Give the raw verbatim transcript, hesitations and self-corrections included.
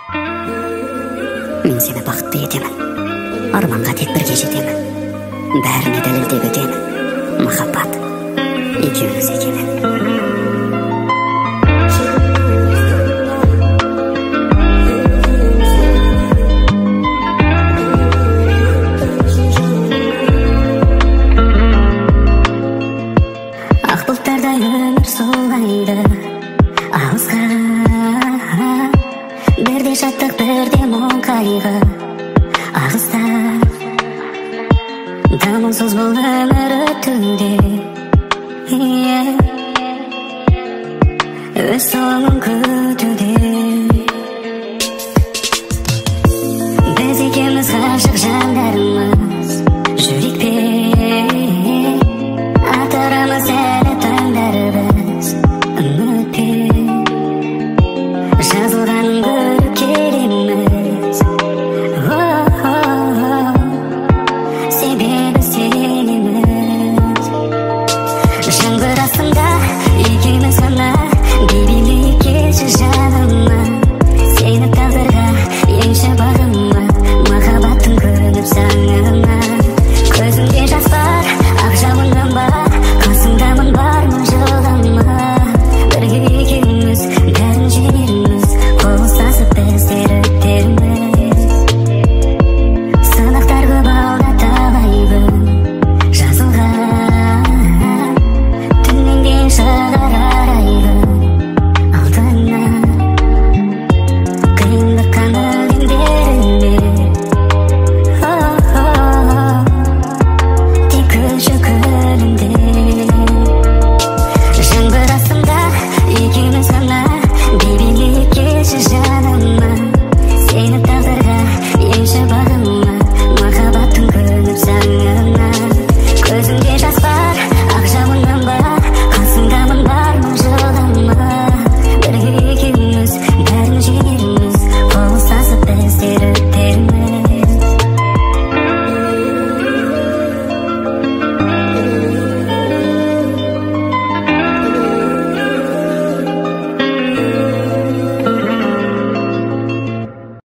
Мен сені бақытты етемін, арманға тек бірге жетемін. Бәріне дәлелдеп өтемін, махаббат екеуміз екенін. Ақ бұлттардай өмір солайды ауызға, бірде шаттық бірде мұң қайғы ағыста. Дамылсыз бұл өмір өтуде, өз соңын